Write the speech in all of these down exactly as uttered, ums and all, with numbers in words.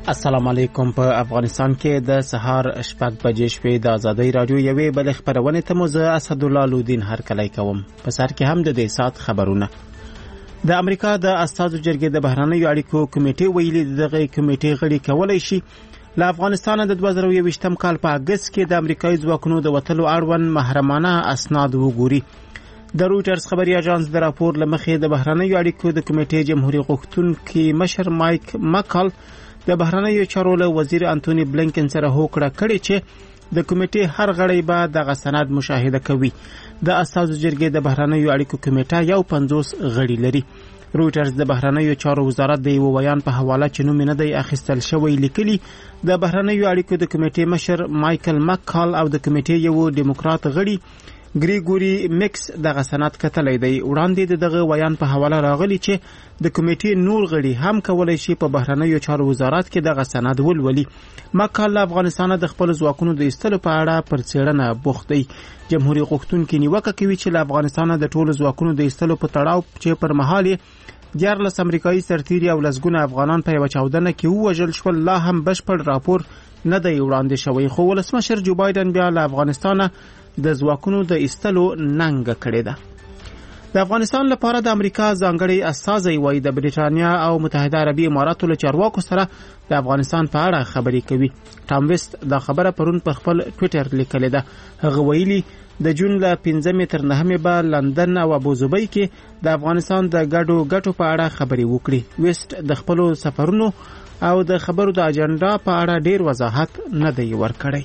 السلام علیکم. په افغانستان کې د سهار شپږ بجې شوې د ازادۍ رادیو یوې بل خبرونه ته مو زه اسدالله لودین هرکلی کوم. په سر کې هم د دې سات خبرونه. د امریکا د استازو جرګې د بهرنیو اړیکو کمیټې ویلي دغه کمیټې غړي کولای شي له افغانستان د دوه زره یوویشتم کال په اگست کې د امریکایي ځواکونو د وتلو اړوند محرمانه اسناد وګوري. د رویټرز خبري اژانس د راپور لمخې د بهرنیو اړیکو د کمیټې جمهوریت غوښتونکي مشر مایک مکال د بهرنیو چارو له وزیر انټونی بلینکن سره هوکړه کړې چې د کمیټې هر غړی به دغه سند مشاهده کوي. د استازو جرګې د بهرنیو اړیکو کمیټه یو پنځوس غړي لري. رویټرز د بهرنیو چارو وزارت د یو بیان په حواله چې نوم نه دی اخیستل شوی لیکلي د بهرنیو اړیکو د کمیټې مشر مایکل مکال او د کمیټې یو ډیموکرات غړي ګریګوري میکس دغه سند کتلې دی. وړاندې دغه بیان په حواله راغلی چې د کمیټې نور غړي هم کولای شي په بهرنیو چارو وزارت کې دغه سند ولولي. مکال افغانستان د خپل ځواکونو د ایستلو په اړه پر څېړنه بوخت دی. جمهوریت غوښتونکي نیوکه کوي چې له افغانستان د ټولو ځواکونو د ایستلو په تړاو چې پر مهال دیارلس امریکایي سرتیري او لسګونه افغانان په یوه چاودنه کې ووژل شول لا هم بشپړ راپور نه دی وړاندې شوی. خو ولسمشر جو بایدن بیا له افغانستان د ځواکونو د ایستلو ننګه کړې ده. د افغانستان لپاره د امریکا ځانګړي استازی وایي د بریټانیا او متحده عربي اماراتو له چارواکو سره د افغانستان په اړه خبرې کوي. ټام ویسټ دا خبره پرون پر خپل ټویټر لیکلې ده. هغه ویلي د جون له پنځمې تر نهمې به لندن او ابوظبي کې د افغانستان د ګډو ګټو په اړه خبرې وکړي. ویسټ د خپلو سفرونو او د خبرو د اجنډا په اړه ډیر وضاحت نه دی ورکړی.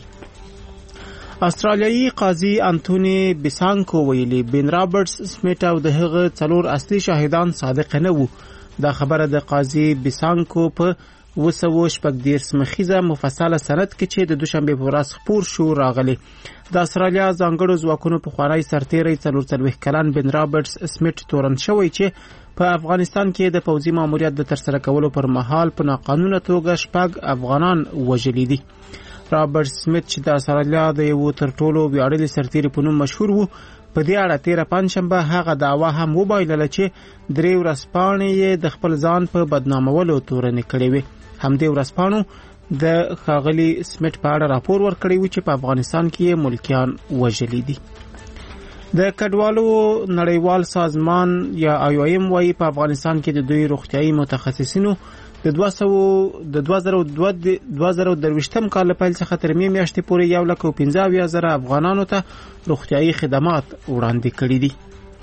استرالیایي قاضي انټونی بیسانکو ویلي بن رابرټس سمیت او د هغه څلور اصلي شاهدان صادق نه وو. دا خبره د قاضي بیسانکو په وسو شپږ دیرس مخیزه مفصله سند کې چې د دوشنبه په ورځ خپور شو راغلی. د استرالیا ځانګړو ځواکونو په خوانی سرتیری څلور څلوېښت کلن بن رابرټس سمیت تورن شوی چې په افغانستان کې د پوځي ماموریت د ترسره کولو پر مهال په ناقانونه توګه شپږ افغانان وژلي دي. رابرټ سمیت چې د استرالیا د یو تر ټولو ویاړلي سرتیري په نوم مشهور وو په دې اړه تیره پنځشنبه هغه دعوا هم وبایلله چې درې ورځپاڼې یې د خپل ځان په بدنامولو تورنې کړې وې. همدې ورځپاڼو د ښاغلي سمیت په اړه راپور ورکړی و چې په افغانستان کې یې ملکیان وژلي دي. د کډوالو نړیوال سازمان یا آی او ایم وايي په افغانستان کې د دوی روغتیايي متخصصینو د دوه زره درویشتم کال له پیل څخه تر مې میاشتې پورې یو لک او پنځه اویا زره افغانانو ته روغتیايي خدمات وړاندې کړي دي.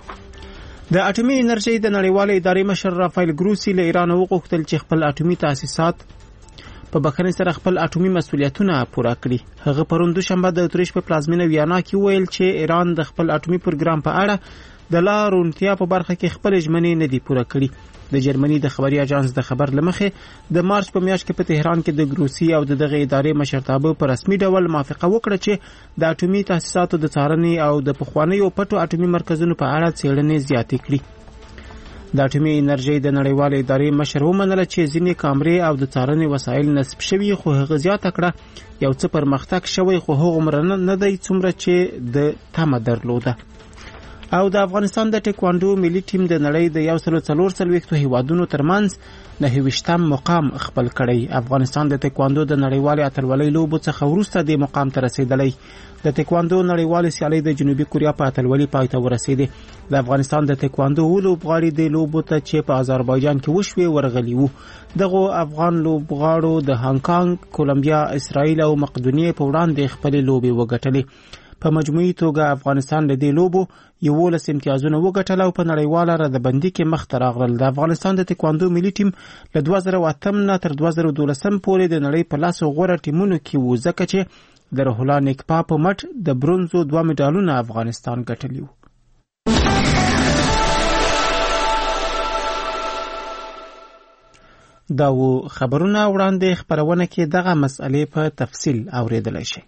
د اټومي انرژۍ د نړیوالې ادارې مشر رافایل ګروسی له ایران وغوښتل چې خپل اټومي تاسیسات په بخښنې سره خپل اټومي مسؤلیتونه پوره کړي. هغه پرون دوشنبه د اتریش په پلازمینه ویانا کې ویل چې ایران د خپل اټومي پروګرام په اړه د لا روڼتیا په برخه کې خپل ژمنې نه دي پوره کړي. د جرمني د خبري اژانس د خبر لمخې د مارچ په میاشت کې په تهران کې د ګروسی او دغه ادارې مشرتابه په رسمي ډول موافقه وکړه چې د اټومي تاسیساتو د څارنې او د پخوانیو پټو اټومي مرکزونو په اړه څېړنې زیاتې کړي. د اټومي انرژۍ د نړیوالې ادارې مشر ومنله چې ځینې کامرې او د څارنې وسایل نصب شوي خو هغه زیاته کړه یو څه پرمختګ شوی خو هغومره نه دی څومره چې د تمه درلوده. او د افغانستان د ټیکواندو ملي ټیم د نړۍ د یو سل څلور څلوېښتو هیوادونو ترمنځ نهه ویشتم مقام خپل کړی. افغانستان د ټیکواندو د نړیوالې اتلولۍ لوبو څخه وروسته د مقام ته رسیدلی. د ټیکواندو نړیوالې سیالۍ د جنوبي کوریا په اتلولۍ پای ته ورسېدې. د افغانستان د ټیکواندو لوبغاړي د لوبو ته چې په آذربایجان کې وشوې ورغلي وو. دغه افغان لوبغاړو د هانګ کانګ، کولمبیا، اسرائیل او مقدونیې په وړاندې خپلې لوبې وګټلې. په مجموعي توګه افغانستان له دې لوبو یولس امتیازونه وګټل او په نړیواله ردبندي کې مخ ته راغلل. د افغانستان د ټیکواندو ملي ټیم له دوه زره اتم نه تر دوه زره دولسم پورې د نړۍ په لاسو غوره ټیمونو کې وو ځکه چې د روح الله نیکپا په مټ د برونزو دوه مډالونه افغانستان ګټلي وو. دا و خبرونه وړاندې خبرونه کې دغه مسئلې په تفصیل اوریدلای شئ.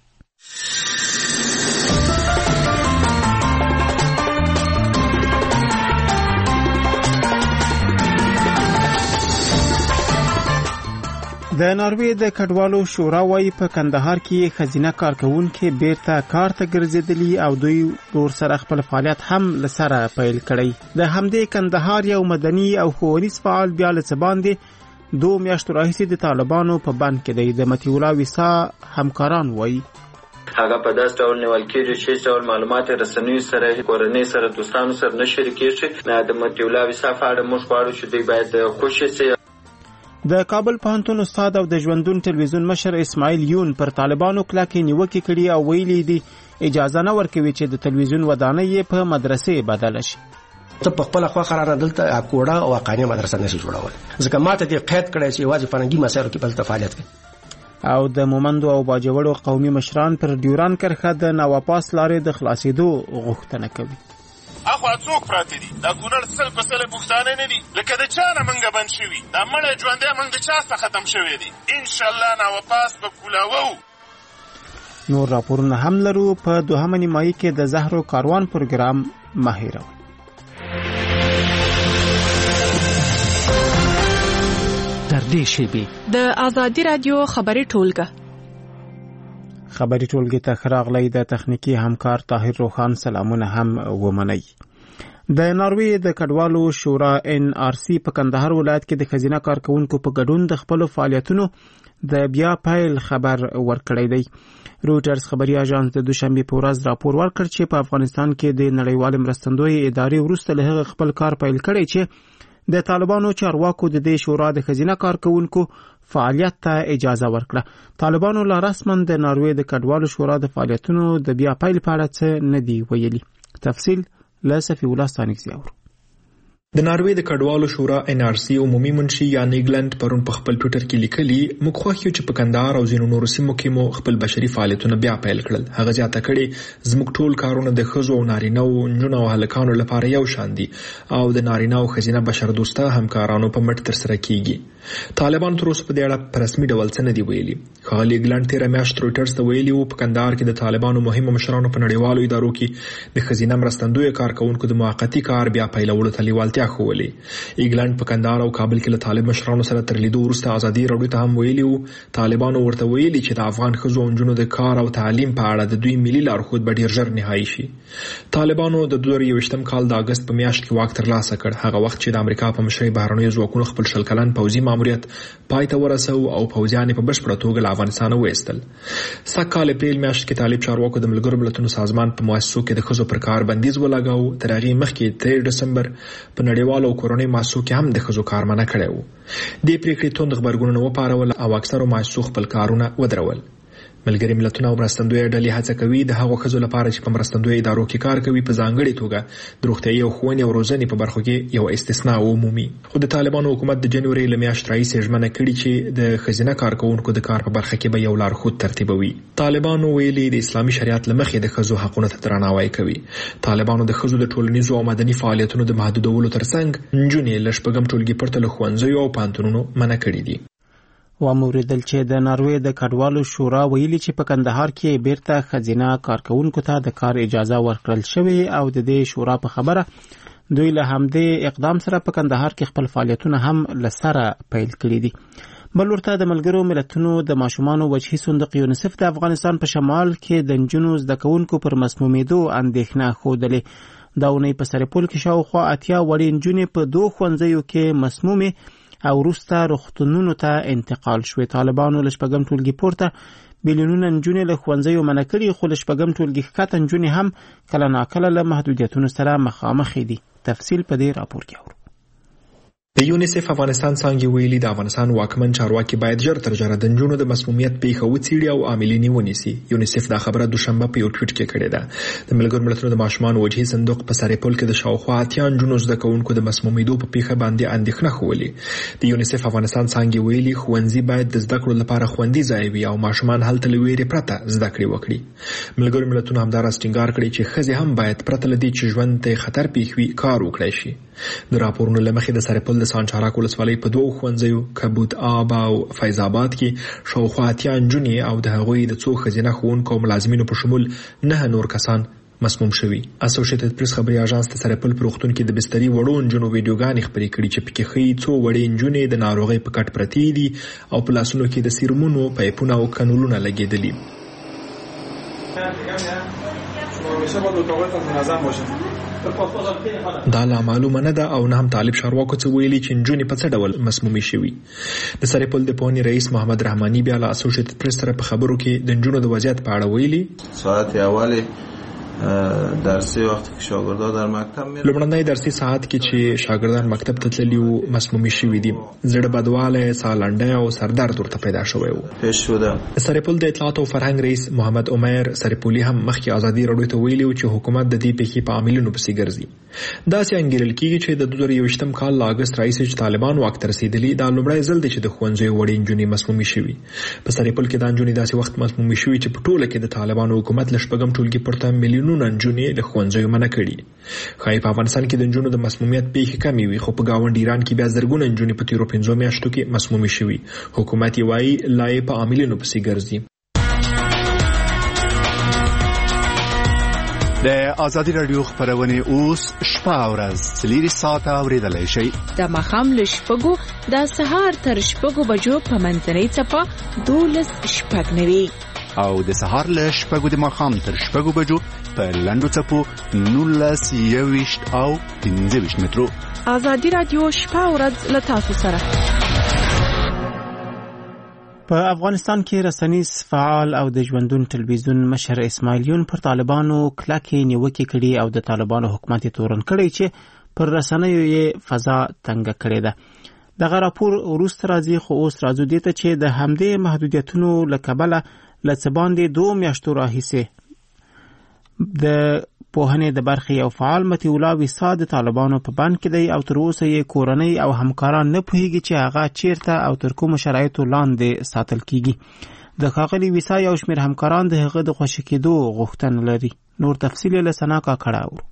د ناروې د کډوالو شورا وايي په کندهار کې خزینه کارکونکي بیرته کار ته ګرځېدلي او دوی ور سره خپل فعالیت هم لسره پیل کړی. د همدې کندهار یو مدني او ښوونیز فعال بیا له څه باندې دوه میاشتو راهیسې د طالبانو په بند کې دی. د مطیع الله ویسا همکاران وایي هغه په داس ډول نیول کېږي چې ډول معلومات رسنیو سره کورنۍ سره دوستانو سره نه شریکېږي. نه د مطیع الله ویسا په اړه موږ غواړو چې دوی باید خوشي شي. د کابل پوهنتون استاد او د ژوندون ټلویزیون مشر اسماعیل یون پر طالبانو کلکې نیوکې کړي او ویلي دي اجازه نه ورکوي چې د ټلویزیون ودانۍ په مدرسې بدله شي. ته په خپل خوا قرار دلته کوړه او قانوني مدرسه نشي جوړول ځکه ماته دې قید کړی چې واځي فرنګي مسایلو کې بل فعالیت کوي. او د مومندو او باجوړو قومي مشران پر ډیوران کرښه د ناواپاس لارې د خلاصېدو غوښتنه کوي. اخوا څوک پراته دي دا کونړ سل په سل پښتانه نه دي لکه د چا نه منګه بند شوي دا مړی ژوندی منګ د چا څخه ختم شوی دی. انشاءالله ناواپاس به کولاوو. نور راپورونه هم لرو. په دوهمه نیمایي کې د زهرو کاروان پروګرام مه هېروئ. تر دې شیبې د آزادي رادیو خبري ټولګه خبري ټولګې ته ښه راغلی. د تخنیکي همکار طاهر روخان سلامونه هم ومنئ. د ناروې د کډوالو شورا ان آر سی په کندهار ولایت کې د ښځینه کارکونکو په ګډون د خپلو فعالیتونو د بیا پیل خبر ورکړی دی. رویټرز خبري اژانس د دوشنبه په ورځ راپور ورکړ چې په افغانستان کې د نړیوال مرستندوی ادارې وروسته له هغه خپل کار پیل کړی چې د طالبانو چارواکو د دې شورا د ښځینه کارکونکو فعالیت ته اجازه ورکړه. طالبانو لا رسما د ناروې د کډوالو شورا د فعالیتونو د بیا پیل په اړه څه نه دی ویلي. تفصیل له صفي الله ستانکزي اورو. د ناروې د کډوالو شورا ان آر سی عمومي منشي یا نیګلند پرون په خپل ټویټر کې لیکلي موږ خوښ یو چې په کندهار او ځینو نورو سیمو کې مو خپل بشري فعالیتونه بیا پیل کړل. هغه زیاته کړي زموږ ټول کارونه د ښځو او نارینه‌و نجونو او هلکانو لپاره یو شان دي او د نارینه او ښځینه بشردوسته همکارانو په مټ ترسره کیږي. طالبان تر اوسه په دې اړه په رسمي ډول څه نه دی ویلي. ښاغلي نیګلند تېره میاشت رویټرز ته ویلي وو په کندهار کې د طالبانو مهمو مشرانو په نړیوالو ادارو کې د ښځینه مرستندویه کارکونکو د موقتي کار بیا پیلولو ته لیوالتیا ښوولې. ایګلند په کندهار او کابل کې له طالب مشرانو سره تر لیدو وروسته ازادي راډیو ته هم ویلي وو طالبانو ورته ویلي چې د افغان ښځو او نجونو د کار او تعلیم په اړه د دوی ملي لارښود به ډېر ژر نهایي شي. طالبانو د دوه زره یوویشتم کال د اګست په میاشت کې واک ترلاسه کړ. هغه وخت چې د امریکا په مشرۍ بهرنیو ځواکونو خپل شل کلن پوځي ماموریت پای ته ورساوه او پوځیان په بشپړه توګه له افغانستانه وایستل. سږ کال اپریل میاشت کې طالب چارواکو د ملګرو ملتونو سازمان په مؤسسو کې د ښځو پر کار بندیز ولګاوه. تر هغې مخکې تر ډسمبر په نړیوالو او کورنۍ مؤسسو کې هم د ښځو کار منع کړی و. دې پریکړې توند غبرګونونه وپارول او اکثرو مؤسسو خپل کارونه ودرول. ملګري ملتونه او مرستندویه ډلې هڅه کوي د هغو ښځو لپاره چې په مرستندویه ادارو کې کار کوي په ځانګړې توګه د روغتیايي او ښوونې او روزنې په برخو کې یو استثناء ومومي. خو د طالبانو حکومت د جنوري له میاشتې راهیسې ژمنه کړې چې د ښځینه کارکوونکو د کار په برخه کې به یو لارښود ترتیبوي. طالبانو ویلي د اسلامي شریعت له مخې د ښځو حقونو ته درناوی کوي. طالبانو د ښځو د ټولنیزو او مدني فعالیتونو د محدودولو ترڅنګ نجونې له شپږم ټولګي پرته له ښوونځیو او پوهنتونونو منع کړي دي. وموریدل چې د ناروې د کډوالو شورا ویلي چې په کندهار کې بیرته ښځینه کارکونکو ته د کار اجازه ورکړل شوې او د دې شورا په خبره دوی له همدې اقدام سره په کندهار کې خپل فعالیتونه هم له سره پیل کړي دي. بل ورته د ملګرو ملتونو د ماشومانو وجهي صندوق یونیسف د افغانستان په شمال کې د نجونو زده کوونکو پر مسمومیدو اندېښنه ښودلې. دا اونۍ په سرپل کې شاوخوا اتیا وړې نجونې په دوه ښوونځیو کې مسمومې او وروسته روغتونونو ته انتقال شوې. طالبانو له شپږم ټولګي پورته بیلیونونه نجونې له ښوونځیو منع کړي خو له شپږم ټولګي ښکته نجونې هم کله ناکله له محدودیتونو سره مخامخ دي. تفصیل په دې راپور کې اورو. د یونیسف افغانستان څانګې ویلي د افغانستان واکمن چارواکي باید ژر تر ژره د نجونو د مسمومیت پیښه وڅېړي او عاملین یې ونیسي. یونیسف دا خبره دوشنبه په یو ټویټ کې کړې ده. د ملګرو ملتونو د ماشومانو وجهي صندوق په سرپل کې د شاوخوا اتیا نجونو زده کوونکو د مسمومیدو په پیښه باندې اندېښنه ښودلې. د یونیسف افغانستان څانګې ویلي ښوونځي باید د زده کړو لپاره خوندي ځای وي او ماشومان هلته له ویرې پرته زده کړې وکړي. ملګرو ملتونو همداراز ټینګار کړی چې ښځې هم باید پرته له دې چې ژوند ته خطر پیښ وي کار وکړی شي. د راپورونو له مخې د سرپل د سانچارک ولسوالۍ په دوو ښوونځیو کبود آب او فیض آباد کې شاوخوا اتیا نجونې او د هغوی د څو ښځینه ښوونکو او ملازمینو په شمول نه نور کسان مسموم شوي. اسوسییټډ پریس خبري اژانس د سرپل په روغتون کې د بستري وړو نجونو ویډیوګانې خپرې کړي چې پکې ښیي څو وړې نجونې د ناروغۍ په کټ پرتې دي او په لاسونو کې د سیرومونو پایپونه او کنولونه لګېدلي. همیشه باید اتاقات منظم باشه. دا لا معلومه نه ده او نه هم طالب چارواکو څه ویلي چې نجونې په څه ډول مسمومې شوي. د سرپل د پوهنې رئیس محمد رحماني بیا له اسوسییټډ پریس سره په خبرو کې د نجونو د وضعیت په اړه ویلي. ساعت اولی درسي وخت کې شاګردان در مکتب مې لومړنۍ درسي ساعت کې چې شاګردان مکتب ته تللي وو مسمومې شوي دي. زړه بدواله، ساه لنډۍ او سردرد ورته پیدا شوی و. پیش شوه. سرپل د اطلاعات او فرهنګ رئیس محمد عمر سرپولي هم مخکې ازادي راډیو ته ویلي و چې حکومت د دې پیښې په عاملونو پسې ګرځي. داسې انګیرل کېږي چې د دوه زره یوویشتم کال له اګست راهیسې چې طالبان واک ته رسېدلي دا لومړی ځل دی چې د ښوونځیو وړې نجونې مسمومې شوي. په سرپل کې دا نجونې داسې وخت مسمومې شوي چې په ټوله کې د طالبانو حکومت له شپږم ټولګي پورته میلیونونه نجونې له ښوونځیو منع کړي. ښایي په افغانستان کې د نجونو د مسمومیت پیښې کمې وي، خو په ګاونډ ایران کې بیا زرګونه نجونې په تېرو پنځو میاشتو کې مسمومې شوي. حکومت یې وایي لا یې په عاملینو پسې ګرځي. د ازادي راډیو خبرونه اوس شپه او ورځ څلور ساعته اوریدلای شئ. د ماښام له شپږو د سهار تر شپږو بجو په منځنۍ څپه دولس شپږ نوي او د سهار له شپږو د ماښام تر شپږو بجو په لنډو څپو نولس یوویشت او پنځه ویشت مترو. ازادي راډیو شپه او ورځ له تاسو سره. په افغانستان کې رسنیز فعال او د ژوندون تلویزیون مشر اسماعیل یون پر طالبانو کلکې نیوکې کړي او د طالبانو حکومت یې تورن کړی چې پر رسنیو یې فضا تنګه کړې ده. دغه راپور وروسته راځي، خو اوس راځو دې ته چې د همدې محدودیتونو له کبله له څه باندې دوه میاشتو راهیسې د پوهنې د برخې یو فعال مطیع الله ویسا د طالبانو په بند کې دی او تر اوسه یې کورنۍ او همکاران نه پوهیږي چې هغه چیرته او تر کومو شرایطو لاندې ساتل کیږي. د ښاغلي ویسا یو شمېر همکاران د هغه د خوشي کېدو غوښتنه لري. نور تفصیل یې له سنا کاکړه اورو.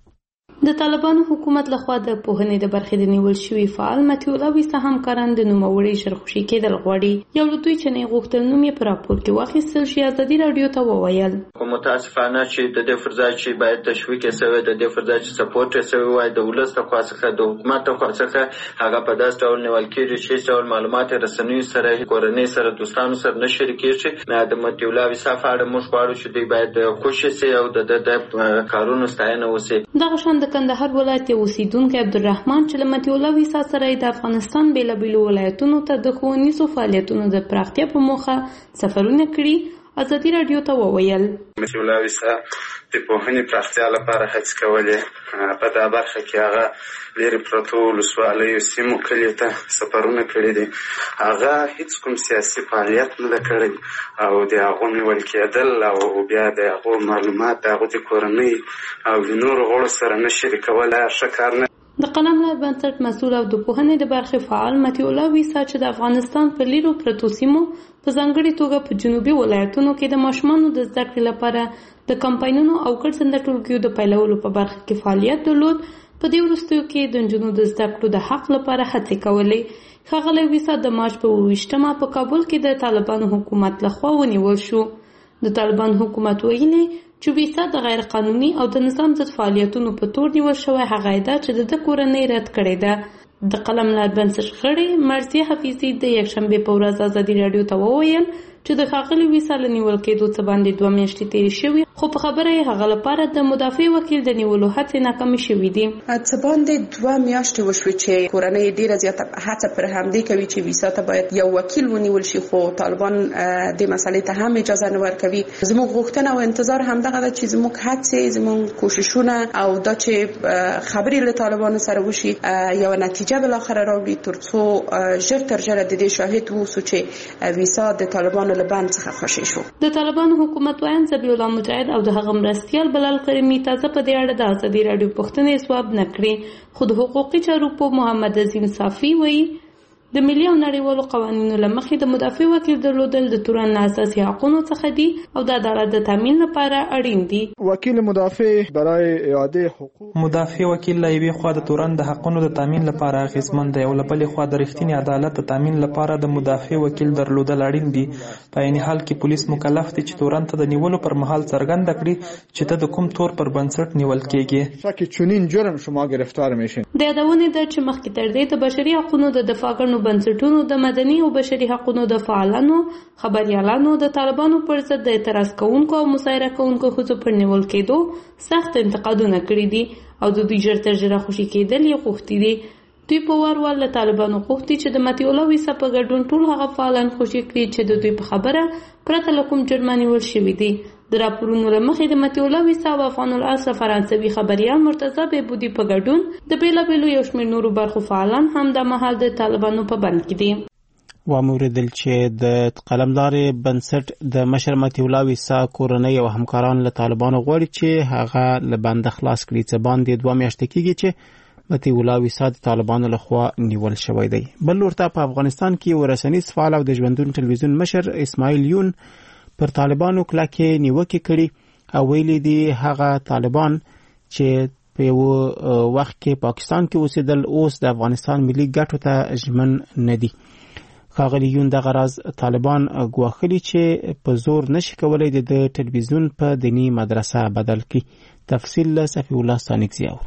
د طالبانو حکومت لخوا د پوهنې د برخې د نیول شوي فعال مطیع الله ویسا همکاران د نوموړي ژر خوشي کېدل غواړي. یو له دوی چې نه غوښتل نوم یې په راپور کې واخیستل شي ازادي راډیو ته وویل متاسفانه چې د دې فرضای چې باید تشویق شوی د دې فرضای چې سپورټ شوی وای د ولس ته خاصه د حکومت ته خاصه هغه په داس ډول نیول کېږي چې ډول معلومات رسنیو سره کورنۍ سره دوستانو سره نه شریکېږي. نه د مطیع الله ویسا فعال موږ غواړو چې دوی باید خوشي سي او د د کارونو ستاینه وسی. دغه شان د کندهار ولایت اوسیدونکو عبدالرحمن چې له مطیع الله ویسا سره د افغانستان بیلابیلو ولایتونو ته د ښوونیزو فعالیتونو د پراختیا په موخه سفرونه کړي ازادي راډیو ته وویل مطیع الله ویسا د پوهنې پراختیا لپاره هڅې کولې. په دا برخه کې هغه لرې پرتو ولسوالیو سیمو کلیو ته سفرونه کړي دي. هغه هیڅ کوم سیاسي فعالیت نه ده کړی او د هغو نیول کېدل او بیا د هغو معلومات د هغو د کورنۍ او د نورو غړو سره نه شریکول ښه کار نه. د قلم لار بنسټ مسؤل او د پوهنې د برخې فعال مطیع الله ویسا چې د افغانستان په لیرو پرتو سیمو په ځانګړې توګه په جنوبي ولایتونو کې د ماشومانو د زده کړې لپاره د کمپاینونو او ګډ ټولګیو د پیلولو په برخه کې فعالیت درلود. په دې وروستیو کې د نجونو د زده کړو د حق لپاره هڅې کولې. ښاغلی ویسا د مارچ په اووه ویشتمه په کابل کې د طالبانو حکومت لخوا ونیول شو. د طالبانو حکومت ویلي چې ویسا د غیر قانوني او د نظام ضد فعالیتونو په تور نیول شوی هغه ادعا چې د کورنۍ رد کړې ده. د قلم لار بنسټ غړي مرضیه حفیظي د یکشنبې په ورځ ازادي راډیو ته وویل چې د ښاغلي ویسا له نیول کېدو څه باندې دوه میاشتې تېرې شوي، خو په خبره یې هغه لپاره د مدافع وکیل د نیولو هڅې ناکامې شوي دي. څه باندې دوه میاشتې وشوې چې کورنۍ ډېره زیاته هڅه پر همدې کوي چې ویسا ته باید یو وکیل ونیول شي، خو طالبان د مسلې ته هم اجازه نه ورکوي. زموږ غوښتنه او انتظار همدغه ده چې زموږ هڅې، زموږ کوششونه او دا چې خبرې له طالبانو سره وشي یو نتیجه بالاخره راوړي، ترڅو ژر تر ژره د دې شاهد واوسو چې ویسا د طالبانو له بند څخه خوشي شو. د طالبانو حکومت وايي ذبیح الله مجاهد او د هغه مرستیال بلال کریمي تازه په دې اړه د ازادي راډیو پوښتنې ځواب نه کړې. خو د حقوقي چارو په محمد عظیم صافي وایي د ملي او نړیوالو قوانینو له مخې د مدافع وکیل درلودل د تورن اساسي حقوقو څخه دي او د عدالت د تامین لپاره اړین دي. وکیل مدافع برای اعاده حقوق مدافع وکیل له یوې خوا د تورن د حقوقو د تامین لپاره اغیزمن دی او له بلې خوا د رښتینې عدالت د تامین لپاره د مدافع وکیل درلودل اړین دي. په عین حال کې پولیس مکلف دي چې تورن ته د نیولو پر مهال څرګنده کړي چې ته د کوم تور پر بنسټ نیول کېږي. شک چنین جرم شما گرفتار میشین. د یادونې ده چې مخکې تر دې د بشري حقوقو د دفاع کړنو بنسټونو د مدني او بشري حقوقو د فعالانو خبريالانو د طالبانو پر ضد د اعتراض کوونکو او مظاهره کوونکو ښځو پر نیول کېدو سخت انتقادونه کړي دي او د دوی ژر تر ژره خوشي کېدل یې غوښتي دي. دوی په وار وار له طالبانو غوښتي چې د مطیع الله ویسا په ګډون ټول هغه فعالان خوشي کړي چې د دوی په خبره پرته له کوم جرم نیول شوي دي. د راپورونو له مخې د مطیع الله ویسا او افغان الاصل فرانسوي خبریال مرتضی بهبودي په ګډون د بیلابیلو یو شمېر نورو برخو فعالان هم د مهال د طالبانو په بند کې دي. واوریدل چې د قلمدار بنسټ د مشر مطیع الله ویسا کورنۍ او همکاران له طالبانو غواړي چې هغه له بند خلاص کړي چې باندې دوه میاشتې کېږي چې مطیع الله ویسا د طالبانو لخوا نیول شوی دی. بل ورته په افغانستان کې ورسنیز فعال او د ژوندون ټلویزیون مشر اسماعیل یون پر طالبانو کلکې نیوکې کړي او ویلي دي هغه طالبان چې په یو وخت کې پاکستان کې اوسېدل اوس د افغانستان ملي ګټو ته ژمن نه دي. ښاغلي یون دغه راز طالبان ګواښلي چې په زور نشي کولی د ټلویزیون په دیني مدرسه بدل کړي. تفصیل له صفی الله ستانکزي اورو.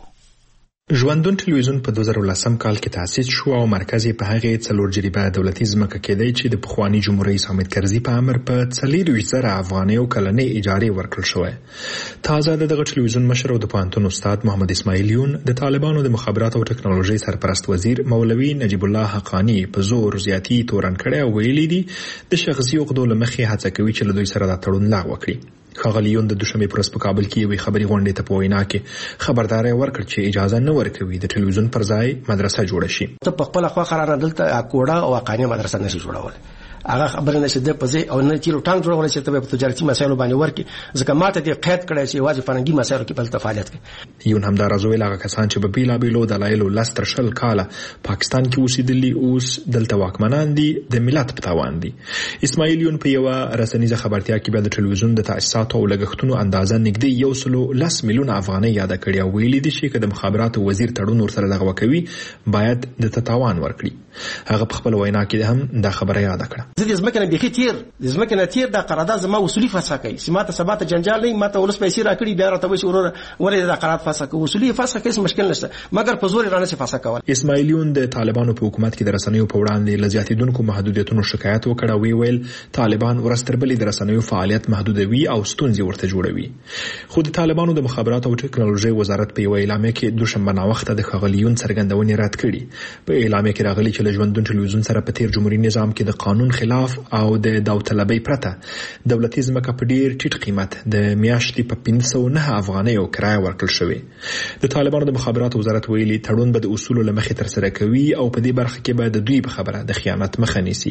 ژوندون ټلویزیون په دوه زره ولسم کال کې تأسیس شو او مرکز یې په هغې څلور جریبه دولتي ځمکه کې دی چې د پخواني جمهور رئیس حامد کرزي په امر په څلېرویشت زره افغانۍ کلنۍ اجارې ورکړل شوی. تازه د دغه ټلویزیون مشر او د پوهنتون استاد محمد اسماعیل یون د طالبانو د مخابراتو او ټکنالوژۍ سرپرست وزیر مولوي نجیب الله حقانی په زور زیاتی تورن کړی او ویلي دي د شخصي عقدو له مخې هڅه کوي چې له دوی سره دا تړون لغوه کړي. ښاغلي یون د دوشنبې په ورځ په کابل کې یوې خبري غونډې ته په وینا کې خبرداری ورکړ چې اجازه نه ورکوي د ټلویزیون پر ځای مدرسه جوړه شي. ته په خپل خوا قرار دلته کوړه او قانوني مدرسه نشي جوړول. هغه خبره نشي د پځې او نه چیرې ټانګ جوړول چې ته په تجارتي مسایلو باندې ورکی ځکه ماته دې قید کړی چې واځي فرنګي مسایلو کې بل فعالیت کوي. یون هم دا راځوي لاغه کسان چې په بیلا بیلو دلایلو لستر شل کاله پاکستان کې اوسېدلي اوس دلته واکمنان دي د ملت په تاوان دي. اسماعیل یون په یو رسنیزه خبرتیا کې بیا د ټلویزیون د تاسیساتو او لګښتونو اندازه نږدې یو سلو لس میلیونه افغانۍ یاد کړي او ویلي دي چې د مخابراتو وزیر تړون ورسره لغوه کوي باید د تاوان ورکړي. هغه په خپل وینا کې هم دا خبره یاد کړه. زه د ځمکې نه بيخي تیر د ځمکې نه تیر دا قرارداد زما اصولي فسخ کوي چې ماته سبا ته جنجال نه ماته ولس پیسې راکړي بیا راته وایي ورور ورې دا قرارداد فسخ کوي اصولي فسخ کوي مشکل نشته مګر په زور رانه فسخ کول. اسماعیل یون د طالبانو په حکومت کې د رسنیو په وړاندې لزیاتیدونکو محدودیتونو شکایت وکړ وی ویل طالبان ورستربلې د رسنیو فعالیت محدودوي او ستونزې ورته جوړوي. خو د طالبانو د مخابراتو او ټکنالوژۍ وزارت په یو اعلامیه کې دوشنبه ناوخته د ښاغلي یون څرګندونې رد کړي. په اعلامیه کې راغلي چې ژوندون ټلویزیون سره په تیر جمهوریت نظام کې د قانون خلاف او د داوطلبۍ پرته دولتي ځمکه په ډیر ټیټ قیمت د میاشتې په پنځه سوه نه افغانۍ او کرایه ورکړل شوې. د طالبانو د مخابراتو وزارت ویلي تړون به د اصولو له مخې ترسره کوي او په دې برخه کې به د دوی په خبره د خیانت مخه نیسي.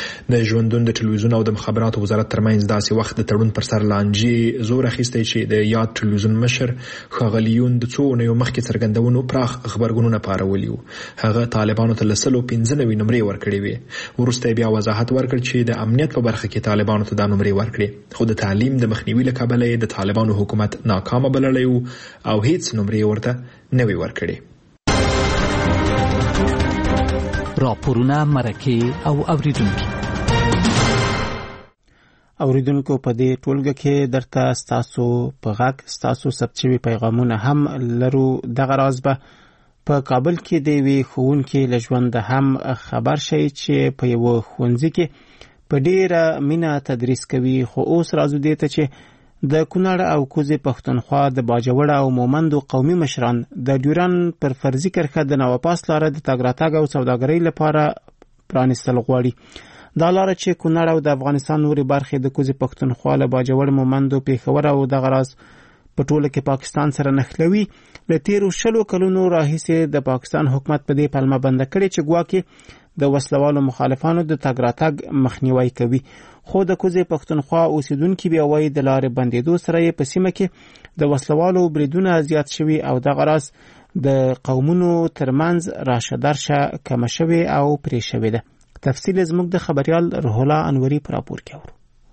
د ژوندون د ټلویزیون او د مخابراتو وزارت ترمنځ داسې وخت د تړون پر سر لانجې زور اخیستی چې د یاد ټلویزیون مشر ښاغلي یون د څو اونیو مخکې څرګندونو پراخ خبرګونونه پارولي وو. هغه طالبانو ته له سلو پنځه نوي نمرې ورکړې وې. وروسته بیا وضاحت ورکړ چې د امنیت په برخه کې طالبانو ته دا نمرې ورکړې خو د تعلیم د مخنیوي له کبله د طالبانو حکومت ناکامه بللی وو او هیڅ نمرې ورته نه وې ورکړې. راپورونه مرکې او اوریدونکي اوریدونکو په دې ټولګه کې درته ستاسو په غږ ستاسو ثبت شوي پیغامونه هم لرو. دغه راز به په کابل کې د یوې ښوونکي له ژونده هم خبر شئ چې په یوه ښوونځي کې په ډیره مینه تدریس کوي خو اوس راځو دې ته چې د کونړ او کوزې پښتونخوا د باجوړ او مومندو قومي مشران د ډیورن پر فرضي کرښه د نواپاس لاره د تګ راتګ او سوداګرۍ لپاره پرانیستل غواړي. دا لاره چې کونړ او د افغانستان نورې برخې د کوزې پښتونخوا له باجوړ مومندو پېښور او دغه راز په ټوله کې پاکستان سره نښلوي. له تیرو شلو کلونو راهیسې د پاکستان حکومت په دې پلمه بنده کړې چې ګواکې د وسلوالو مخالفانو د تګ راتګ مخنیوی کوي. خو د کوزې پښتونخوا اوسیدونکي بیا وایي د لارې بندېدو سره یې په سیمه کې د وسلوالو بریدونه زیات شوي او دغه راز د قومونو ترمنځ راشه درشه کمه شوې او پرې شوې ده. تفصیل زموږ د خبریال روح الله انوري په راپور کې اورو.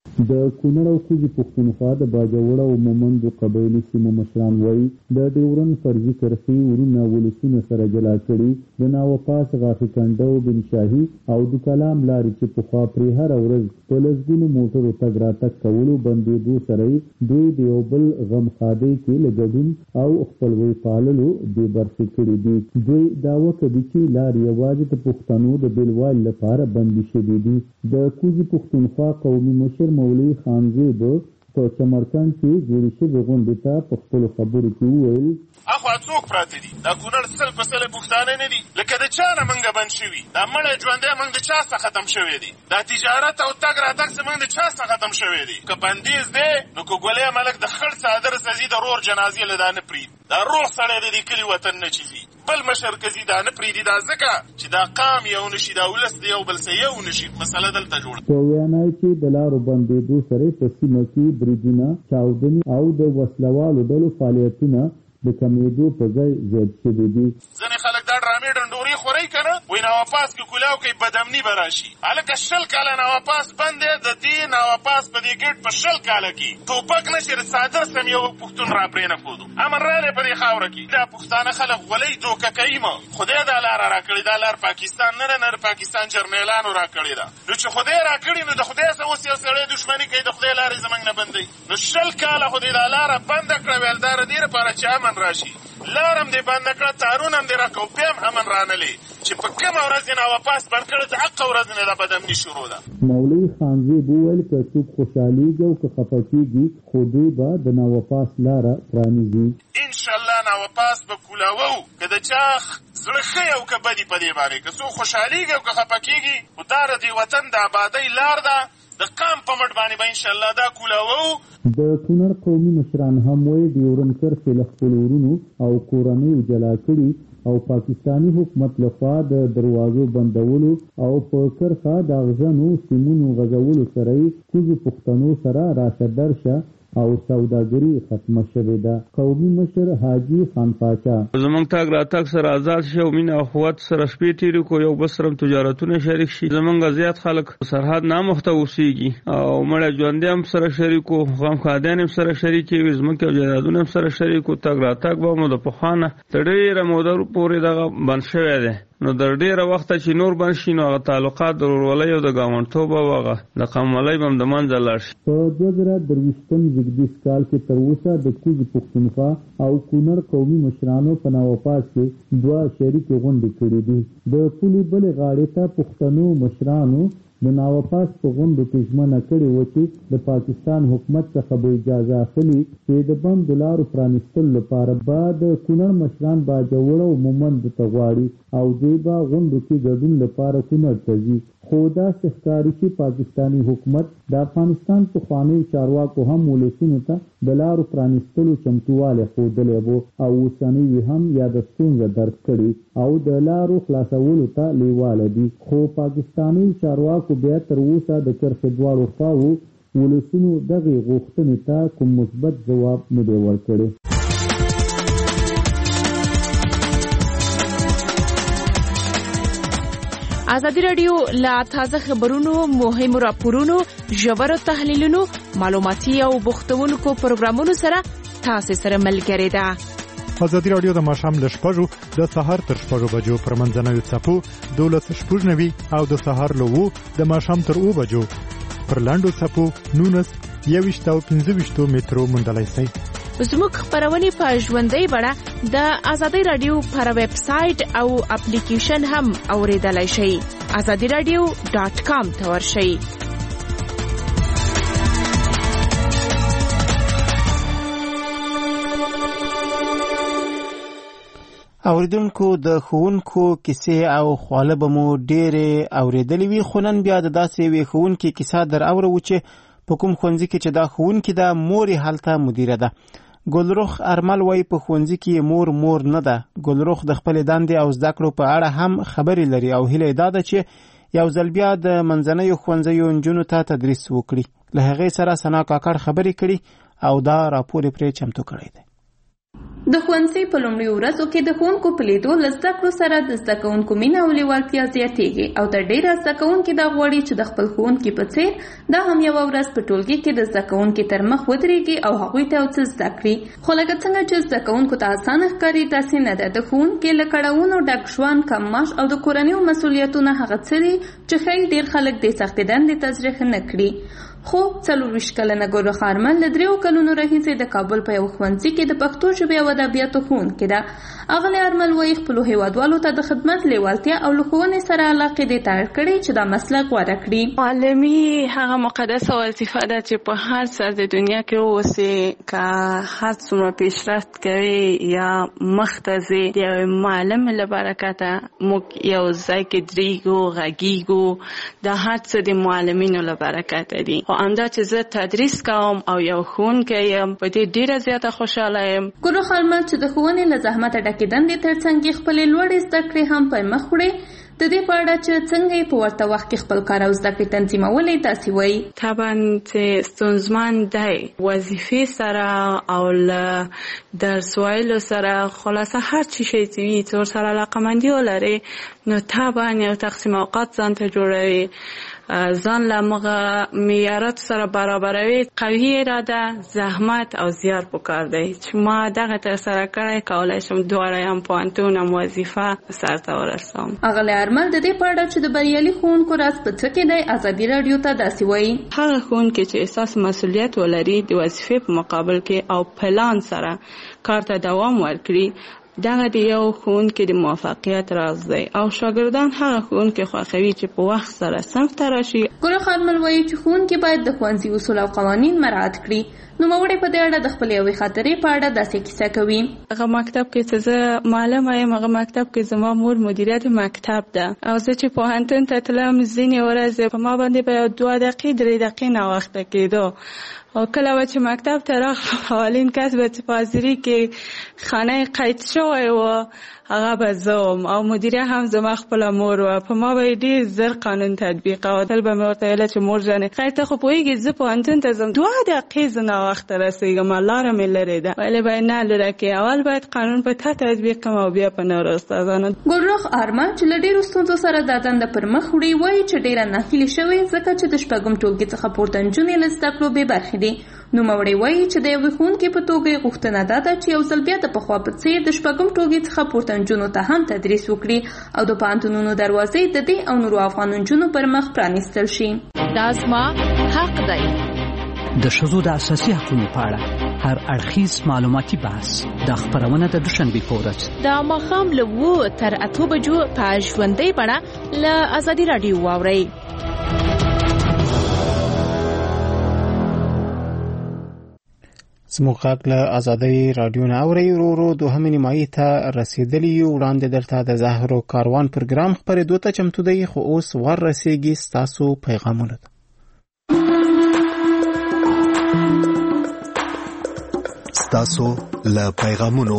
د کونړ او کوزي پښتونخوا د باجوړ او مومندو قبایلي سیمو مشران وایي د ډیورن فرضي کرښې ورونه ولسونه سره جلا کړي د ناوپاس غافي کنډو بن شاهي او د کلام لارې چې پخوا پرې هره ورځ په لسګونو موټرو تګ راتګ کولو بندېدو سره دوی د یو بل غمخادۍ کې له ګډون او خپلوۍ پاللو بې برخې کړي دي. دوی دعوه کوي چې لارې یوازې د پښتنو د بېلوالي لپاره بندي شوي دي. د کوزي پښتونخوا قومي مشر مولوي خانزیب په سمرقند کې جوړې شوې غونډې ته په خپلو خبرو کې وویل اخوا څوک پراته دي دا کونړ سل په سل پښتانه نه دي لکه د چا نه منګه بند شوي دا مړی ژوندی موږ د چا څخه ختم شوی دي دا تجارت او تګ راتګ زموږ د چا څخه ختم شوی دي که بندیز دی نو که ګولۍ ملک د خړ څادر سزي د رور جنازې له دا نه پرېږدي دا روغ سړی دی د کلي وطن نه چې ځي بل مشر که ځي دا نه پرېږدي دا ځکه چې دا قام یو نشي دا ولس د یو بل سره یو نشي مسله دلته جوړه په وینا یې چې د لارو بندېدو سره په سیمه کې بریدونه چاودنې او د وسلوالو ډلو فعالیتونه د کمېدو په ځای زیات شوي دي. ځینې خلک دا ډرامې ډنډورې خورئ که نه وایي ناوپاس کې کولاو کوي بدامني به راشي هلکه شل کاله ناوپاس بند دی د دې ناوپاس په دې ګېټ په شل کاله کې ټوپک نه چې د څادر سم یو پښتون را پرې نه ښودو امن راغلی په دې خاوره کې دا پښتانه خلک غولۍ دوکه کوي مه خدای دا لاره را کړې دا لار پاکستان نه ده نه د پاکستان جرنیلانو را کړې ده نو چې خدای را کړي نو د خدای سره اوس یو سړی دښمني کوي د خدای لارې زموږ نه بندوي نو شل کاله خو دې دا لاره بنده کړه ویل دا د دې لپاره چې امن راشي لار هم دې بنده کړه تارونه هم دې راکړه بیا هم امن رانلې چې په کومه ورځ یې ناوپاس بند کړه د حقه ورځ نه دا بدامني شروع ده. مولوي خانزیب وویل که څوک خوشحالېږي او که خفه کېږي خو دوی به د ناوپاس لاره پرانیزي. انشاءالله ناوپاس به کولاوو که د چا زړه ښه او که بدي په دې باندې که څوک خوشحالېږي او که خفه کېږي خو دا د دې وطن د آبادۍ لار ده د قام په مټ باندې به انشاءالله دا کولاوو. د کونړ قومي مشران هم وایي ډیورن کرښې له خپلو ورونو او کورنیو جلا کړي او پاکستاني حکومت لخوا د دروازو بندولو او په کرښه د اغزنو سیمونو غځولو سره یې کوزو پښتنو سره راشه درشه او سوداګري ختمه شوې ده. قومي مشر حاجي خان پاچا زمونږ تګ راتګ سره آزاد شي او مینه او قوت سره شپې تېرې کړو یو بل سره تجارتونه شریک شي زمونږ زیات خلک سرحد نامخته اوسېږي او مړی ژوندی هم سره شریک وو غمخادیان هم سره شریکې وي ځمکې او جایدادونه هم سره شریک وو تګ راتګ به مو د پخوا نه تر ډېره موده پورې دغه بند شوی دی نو در ډیره وخته چې نور بند شي نو هغه تعلقات د ورورولۍ او د ګاونډیتوب او هغه د قومولۍ به هم د منځه لاړ شي. په دوه زره درویشتم زیږدیز کال کې تر اوسه د کوزي پښتونخوا او کونړ قومي مشرانو په ناوپاس کې دوه شریکې غونډې کړې دي. د پولې بلې غاړې ته پښتنو مشرانو د ناوپاس په غونډو کې ژمنه کړې وه چې د پاکستان حکومت څخه به اجازه اخلي چې د بندو لارو پرانیستلو لپاره به د کونړ مشران باجوړ او مومندو ته غواړي او دوی به غونډو کې ګډون لپاره کونړ ته ځي. خو داسې ښکاري چې پاکستاني حکومت د افغانستان پخوانیو چارواکو هم ولسونو ته د لارو پرانیستلو چمتووالی ښودلی و او اوسنۍ هم یاده ستونزه درک کړي او د لارو خلاصولو ته لیواله دي. خو پاکستاني چارواکو بیا تر اوسه د کرښې دواړو خواوو ولسونو دغې غوښتنې ته کوم مثبت ځواب نه دی ورکړی. ازادي راډیو لا تازه خبرونو مهمو راپورونو ژورو تحلیلونو معلوماتي او بوختونکو پروګرامونو سره تاسو سره ملګری ده. ازادي راډیو د ماښام له شپږو د سهار تر شپږو بجو پر منځنوي څپو دولس شپږ نوي او د سهار له اوو د ماښام تر اوو بجو پر لاندو څپو نولس یوویشت او پنځه ویشتو مترو موندلی شئ. زموږ خبرونه په ژوندۍ بڼه د ازادي راډیو پر ویب سټ او اپلیکیشن هم اوریدلای شئ. ازادي راډیو ډاټ کام ته ورشئ. اوریدونکو د ښوونکو کیسې او خواله به مو ډېرې اورېدلې وي خو نن بیا د داسې یوې ښوونکې کیسه در اورو چې په کوم ښوونځي کې چې دا ښوونکې ده مور یې هلته مدیره ده. ګلرخ ارمل وایي په ښوونځي کې مور مور نه ده. ګلرخ د خپلې دندې او زده کړو په اړه هم خبرې لري او هیله یې دا ده چې یو ځل بیا د منځنیو ښوونځیو نجونو ته تدریس وکړي. له هغې سره ثنا کاکړ خبرې کړي او دا راپور یې پرې چمتو کړی دی. د ښوونځي په لومړیو ورځو کې د ښوونکو په لیدو له زده کړو سره د زده کوونکو مینه او لیوالتیا زیاتېږي او تر ډېره زده کوونکي دا غواړي چې د خپل ښوونکي په څېر دا هم یوه ورځ په ټولګي کې د زده کوونکي تر مخ ودرېږي او هغوی ته یو څه زده کړي. خو لکه څنګه چې زده کوونکو ته اسانه ښکاري داسې نه ده. د ښوونکي له کړاوونو ډک ژوند، کم معاش او د کورنیو مسؤلیتونه هغه څه دي چې ښایي ډېر خلک دې سختې دندې ته زړه نه کړي. خو څلورویشت کلنه ګل خارمل له دریو کلونو راهیسې د کابل په یو ښوونځي کې د پښتو ژبې او ادبیاتو ښوونکې ده. اغلې ارمل وایي خپلو هیوادوالو ته د خدمت لیوالتیا او له ښوونې سره علاقې دې ته اړ کړي چې دا مسلک غوره کړي. معلمي هغه مقدسه وظیفه ده چې په هر سر د دنیا کې اوسې، که هر څومره پیشرفت کوي یا مخته ځي، د یو معلم له برکته موږ یو ځای کې درېږو، غږیږو. دا هر څه د معلمینو له برکته دي. همدا چې زه تدریس کوم او یو ښوونکی یم، په دې ډېره زیاته خوشحاله یم. ګل خارمل چې د ښوونې له زحمته ډکې دندې ترڅنګ یې خپلې لوړې زده کړې هم پر مخ وړې. د دې په اړه چې څنګه یې په ورته وخت کې خپل کار او زده کړې تنظیمولې داسې وایي. طبعا چې ستونزمن دی وظیفې سره او له درس ویلو سره، خلاصه هر چی شی چې وي چې ورسره علاقه‌مندي ولري، نو طبعا یو تقسیم اوقات ځان ته جوړوي، ځان له مغه معیارات سره برابروي. قوي اراده، زحمت او زیار پکار دی چې ما دغه تر سره کړی، کولی شم دواړه هم پوهنتون هم وظیفه سرته ورسوم. اغلې ارمل د دې په اړه چې د بریالي ښوونکو راز په څه کې دی، ازادي راډیو ته داسې وایي. هغه ښوونکی چې احساس مسؤلیت ولري، د وظیفې په مقابل کې او پلان سره کار ته دوام ورکړي، دغه د یو ښوونکي د موفقیت راز دی. او شاګردان هغه ښوونکي خوښوي چې په وخت سره صنف ته راشي. ګل خارمل وایي چې ښوونکي باید د ښوونځي اصول او قوانین مراعات کړي. نوموړی په دې اړه د خپلې یوې خاطرې په اړه داسې کیسه کوي. هغه مکتب کې چې زه معلمه یم، هغه مکتب کې زما مور مدیریت مکتب ده، او زه چې پوهنتون ته تلم ځینې ورځې په ما باندې به یو دوه دقیقې درې دقیقې ناوخته کېدو. او کله به چې مکتب ته راغلم، اولین کس به چې په حاضري کې خانه قید شوی و، هغه به زه وم او مدیره هم زما خپله مور وه. په ما به یې ډېر زر قانون تطبیقاوه. تل به مې ورته ویله چې مور جانې خیر ته خو پوهېږې زه پوهنتون ته ځم، دوه دقیقې زه ناوخته رسېږم، لاره مې لرې ده. ویلې به یې نه لورکې، اول باید قانون په تا تطبیق کړم او بیا په نورو استادانو. ګلرخ ارمان چې له ډېرو ستونزو سره دا دنده پر مخ وړي، وایي چې ډېره ناهیلې شوې ځکه چې د شپږم ټولګي څخه پورته نجونې له زده کړو بې برخې دي. نوموړی وایي چې د یوې ښوونکې په توګه یې غوښتنه دا ده چې یو ځل بیا د پخوا په څېر د شپږم ټولګي څخه پورته نجونو ته هم تدریس وکړي او د پوهنتونونو دروازې د دې او نورو افغان نجونو پر مخ پرانیستل شي. دا زما حق دی. د ښځو د اساسي حقوقو په اړه هر اړخیز معلوماتي بحث د خپرونه د دوشنبې په ورځ د ماښام له اوو تر اتو بجو په ژوندۍ بڼه له ازادي راډیو واورئ. زموږ غږ له ازادۍ راډیو نه اورئ. ورو ورو دوهمې نیمایي ته رسېدلي یو. وړاندې درته د زهرو کاروان پروګرام خپرېدو ته چمتو دی، خو اوس ور رسېږي ستاسو پیغامونه ته. ستاسو له پیغامونو.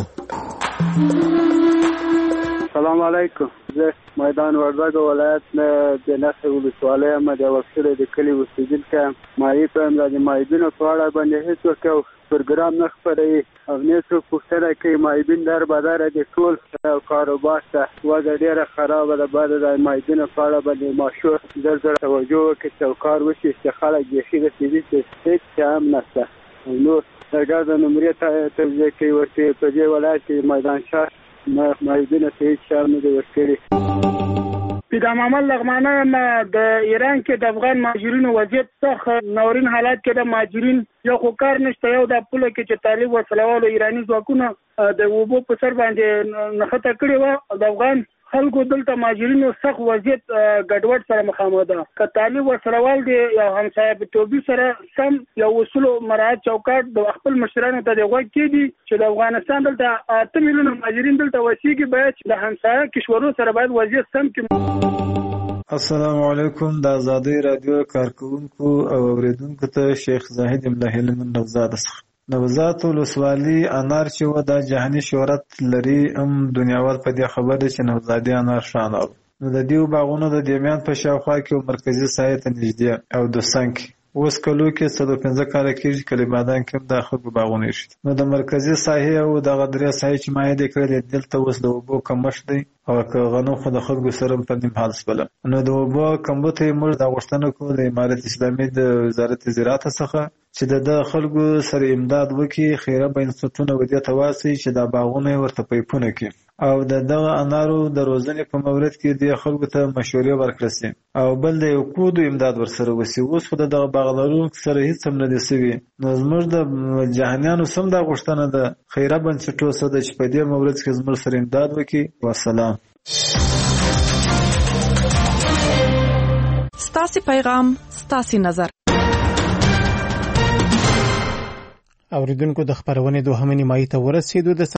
سلام علیکم. زه میدان وردګ ولایت نه د نصر ولسوالۍ یم، د وکسره د کلي اوسېدونکی یم. مایي په یم د مایبینو په اړه باندې هېڅوک یو پروګرام نه خپروي او نه څوک پوښتنه کوي. مایبین در بدره د ټول کاروبار ته وضع ډېره خرابه ده. باید د مایبینو په اړه باندې ماشور زر زر توجه وکړي چې کار وشي چې خلک بیخي رسېدي چې هېڅ څه هم نشته. نور د ګاز نمرې ته توجه کوي ورته په دې ولایت کې میدان شهر مایبینو ته هېڅ شی نه دی ورکړي. پیدا محمد لغمانه د ایران کې د افغان مهاجرینو وضعیت څخه نورین حالات کې د مهاجرین یو خو کار نشته، یو د پوله کې چې طالب وسلوالو ایرانی ځواکونه د اوبو په سر باندې نښته کړې وه. د افغان خلکو دلته مهاجرینو سخت وضعیت ګډوډ سره مخامخ ده. که طالب وسلوال دی یو همسایه‌توبې سره سم یو اصولو مراعات چوکاټ د خپل مشرانو ته د غوږ کېدي چې د افغانستان دلته اته میلیونه مهاجرین دلته اوسېږي، باید د همسایه کشورونو سره باید وضعیت سم کړي. السلام علیکم. د ازادۍ رادیو کارکونکو او اوریدونکو ته شیخ زاهد املاهی لمن نوزاد څخه. نوزاد ولسوالي انار چې و دا جهاني شهرت لري، هم دنیاوال په دې خبره چې نوزادي انار شانه. نو د دې باغونو د دیمیان په شاوخوا کې مرکزی ساحې ته نږدې او د سنک اوس کلو کې څلور پنځه کاله کېږي کلی بادان کې د خلکو باغونه شي. نو د مرکزی ساحې او د غدریا ساحې چې مایده کړل دلته اوس د اوبو کمښت دی او که غنو خو د خلکو سره په نیم حال سبل. نو د اوبو کمبود موږ د غوښتنه کوو د امارت اسلامي د وزارت زراعت څخه چې د خلکو سره امداد وکړي، خیره بنسټونه ودې تواسي چې د باغونه ورته پایپونه کړي او د دغه انارو د روزنې په مورد کې د خلکو ته مشورې ورکړل شي او بل د یو کودو امداد ورسره وسی. اوس خو دغه باغلارو سره هیڅ هم نه دي سوي. نو زموږ د جهانیانو سم د غوښتنه د خیره بنسټونو سره چې په دې مورد کې زموږ سره امداد وکړي. والسلام. ستاسو پیغام ستاسو نظر. اوریدونکو د خبرونې دوهمه نیمایي ته ورسېدو. د